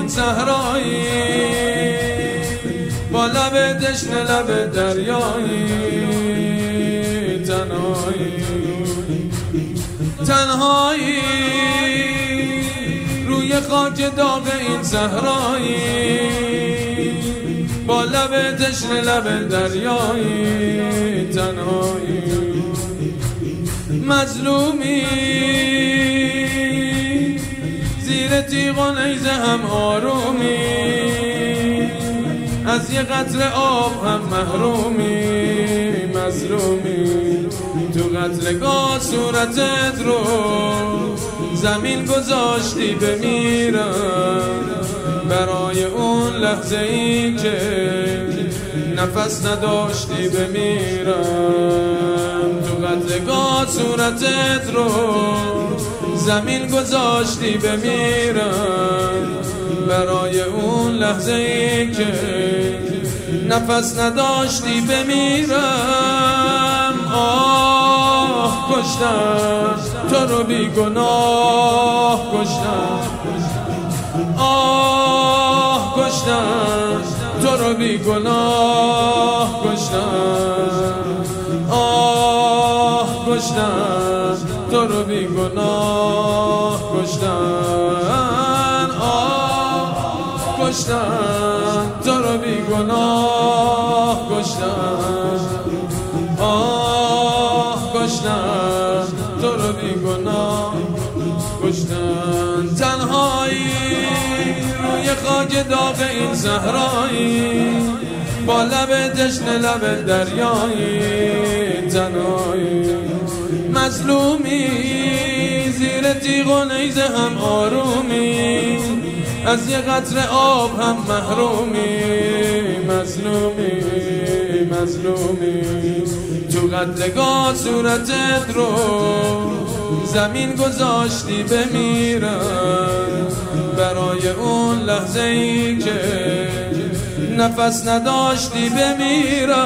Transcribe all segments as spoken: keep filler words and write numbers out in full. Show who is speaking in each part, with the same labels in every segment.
Speaker 1: این صحرایی، با لب تشنه لب دریایی، تنهایی تنهایی روی خاک داغ این صحرایی، با لب تشنه لب دریایی، تنهایی مظلومی زیر تیغ و نیزه هم آرومی، از یه قطره آب هم محرومی، مظلومی تو قتلگاه صورتت رو زمین گذاشتی بمیرم، برای اون لحظه ای که نفس نداشتی بمیرم، تو قتلگاه صورتت رو زمین گذاشتی بمیرم، برای اون لحظه ای که نفس نداشتی بمیرم. آه کشتم تو رو بی گناه کشتم، آه کشتم تو رو بی گناه کشتم، آه کشتم تو رو بی گناه کشتم، آه کشتم تو رو بی گناه کشتم، آه کشتم تو رو بی گناه کشتم. تنهایی روی خاک داغ این صحرایی، با لب تشنه لب دریایی، تنهایی مظلومی زیر تیغ و نیزه هم آرومی، از یه قطره آب هم محرومی، مظلومی مظلومی تو قتلگاه صورتت رو زمین گذاشتی بمیرم، برای اون لحظه ای که نفس نداشتی بمیرم.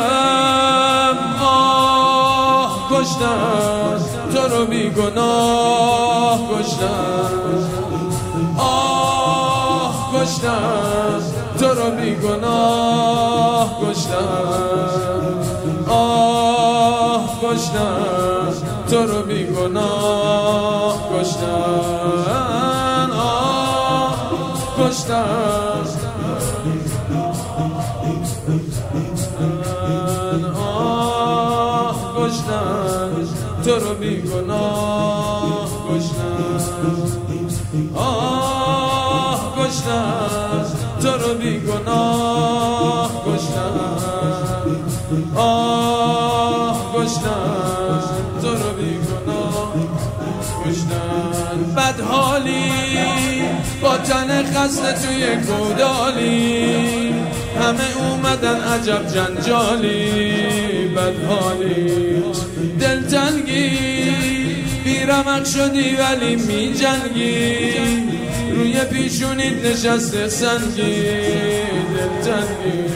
Speaker 1: آه کشتم تو رو بی گناه کشتم، آه کشتم تو رو بی گناه کشتم، آه کشتم تو رو بی گناه کشتم، آه کشتم آه کشتم تو رو بی گناه کشتم، آه کشتم تو رو بی گناه کشتم، آه کشتم تو رو بی گناه کشتم. بدحالی با تن خسته توی گودالی، همه اومدن عجب جنجالی، بدحالی دلتنگی بیرمق شدی ولی می جنگی، روی پیشونیت نشسته سنگی، دلتنگی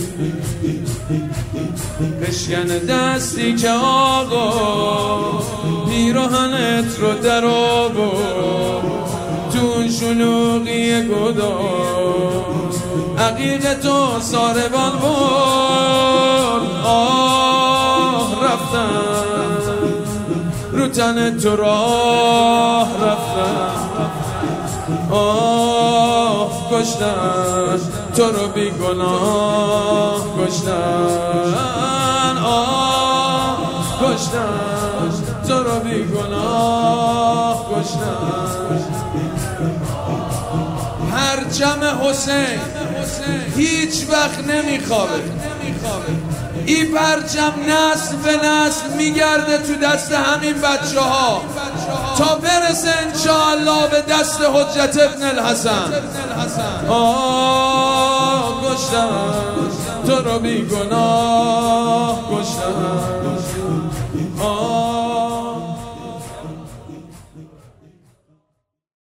Speaker 1: بشکن دستی که آقا پیراهنت رو در آورد، تو شلوغی گدا عقیق تو ساربان برد. آه رفتم رو تن تو راه رفتم، آه کشتن تو رو بی گناه کشتن، آه کشتن تو رو بی گناه کشتن. پرچم حسین هیچ وقت نمیخوابه، این پرچم نسل به نسل میگرده تو دست همین بچه ها تا برسه انشاءالله به دست حجت ابن الحسن. آه کشتن تو رو بی گناه کشتن،